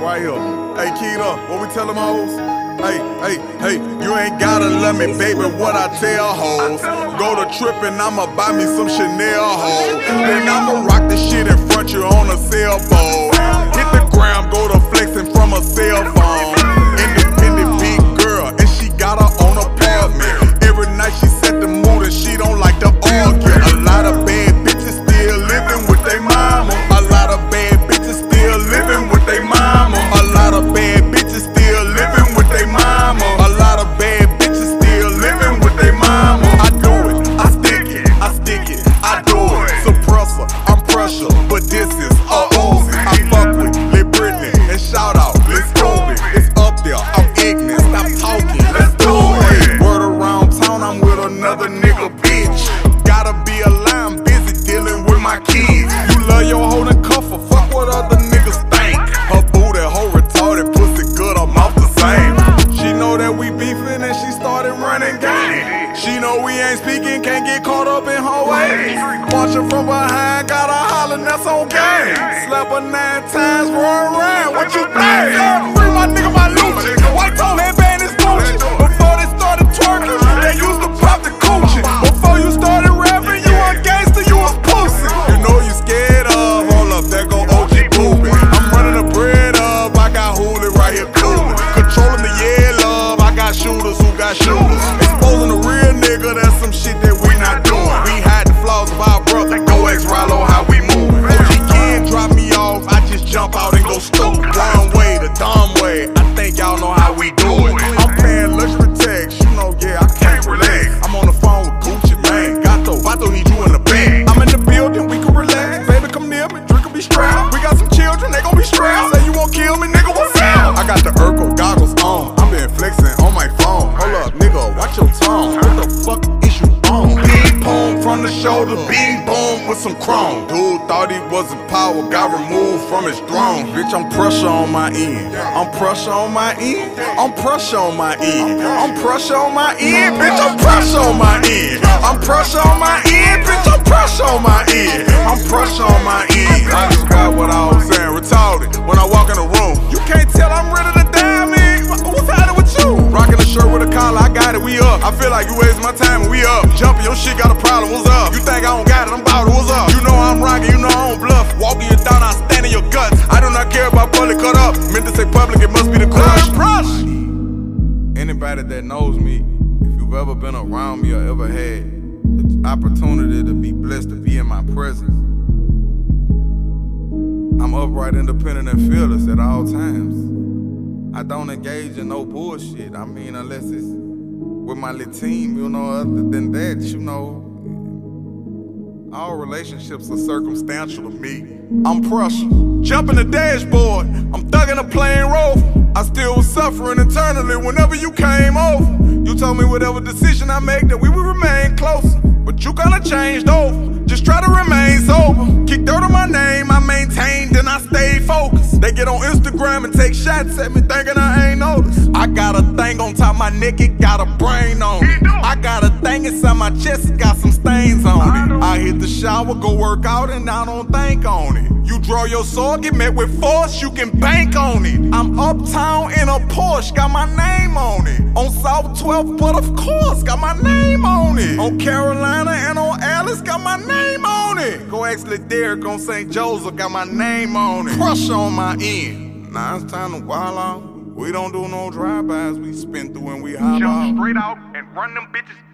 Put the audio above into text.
right here. Hey, Keita, what we tell them hoes? Hey, you ain't gotta love me, baby, what I tell hoes. Go to trippin', I'ma buy me some Chanel hoes. Then I'ma rock this shit in front you on a cell phone. Hit the gram, go to flexin' from a cell phone. Independent big girl, and she got her own apartment. Every night she set the mood and she don't like to argue. A lot of bad bitches still living with they mama. A lot of bad bitches still living with they mama. A lot of bad bitches still living with they mama. A lot of bad bitches still living with they mama. I do it, I stick it, I do it. Suppressor, I'm pressure, but this is a Uzi. I fuck with Lil Britney and shout out, let's go it. It's up there, I'm ignorant, stop talking, let's do it. Word around town, I'm with another nigga, bitch. Gotta be alive, I'm busy dealing with my kids. You love your hoe and cuff her, fuck what other niggas think. Her booty, hoe retarded, pussy good, I'm off the same. She know that we beefing and she started running game. She know we ain't speaking, can't get caught up in her ways. Watch her from behind, got her hollering, that's on game. Slap her 9 times, run around, what you think? Free my nigga, my Lucci. White toe headband is Gucci. Before they started twerking, they used to pop the coochie. Before you started rapping, you a gangster, you was pussy. You know you scared of, hold up, there go OG Poopy. I'm running the bread up, I got Hoolie right here coolin'. Controlling the love, I got shooters who got shooters. Exposing the real nigga, that's some shit that we not doing. We hide the flaws of our brother, go ex Rollo, how we moving. OG can't drop me off, I just jump out and go stupid. One way, the dumb way, I think y'all know how we do it. I'm paying luxury tax, you know, yeah, I can't relax. I'm on the phone with Gucci, man, Vato need you in the bag. I'm in the building, we can relax. Baby, come near me, drink will be strapped. We got some children, they gon' be strapped. Say you won't kill me, nigga, what's up? I got the Urkel goggles on, I'm been flexing on my phone. Hold up, nigga, watch your tone. What the fuck is you on? Bing boom from the shoulder, bing boom with some chrome. Dude thought he was a power, got removed from his throne. Bitch, I'm pressure on my end. I'm pressure on my end. I'm pressure on my end. I'm pressure on my end. Bitch, I'm pressure on my end. I'm pressure on my end. Bitch, I'm pressure on my end. I'm pressure on my end. I just got what I was saying, retarded. When I walk in the room, you can't tell I'm ready to die, man. What's happening with you? Rocking a shirt with a collar, I got it, we up. I feel like you wasting my time and we up. Jumping, your shit got a problem, what's up? You think I don't got it, I'm bout it, what's up? You know I'm rocking, you know I don't bluff. Walking you down, I stand in your guts. I do not care about public cut up. Meant to say public, it must be the crush. Anybody that knows me, if you've ever been around me or ever had the opportunity to be blessed to be in my presence, I'm upright, independent, and fearless at all times. I don't engage in no bullshit. I mean, unless it's with my little team, you know, other than that, you know, all relationships are circumstantial to me. I'm pressure. Jumping the dashboard, I'm thugging a plane Rover. I still was suffering internally whenever you came over. You told me whatever decision I make that we would remain closer. But you kinda changed over, just try to remain sober. Kick dirt on my name, I maintained and I stayed focused. They get on Instagram and take shots at me thinking I ain't noticed. I got a thing on top my neck, it got a brain on it. I got a thing inside my chest, it got some stains on it. I hit the shower, go work out and I don't think on it. You draw your sword, get met with force, you can bank on it. I'm uptown in a Porsche, got my name on it. On South 12th, but of course, got my name on it. On Carolina and on Alice, got my name on it. Go ask Lil Derek on St. Joseph, got my name on it. Pressure on my end. Now it's time to wild out. We don't do no drive-bys, we spin through and we hop out. Jump straight out and run them bitches